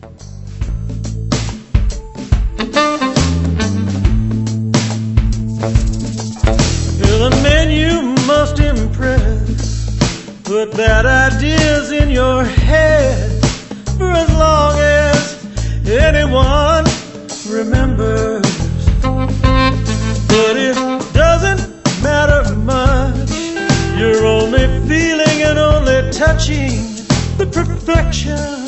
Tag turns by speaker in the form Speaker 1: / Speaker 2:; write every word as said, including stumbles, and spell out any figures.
Speaker 1: You're the man you must impress. Put bad ideas in your head for as long as anyone remembers. But it doesn't matter much. You're only feeling and only touching the perfection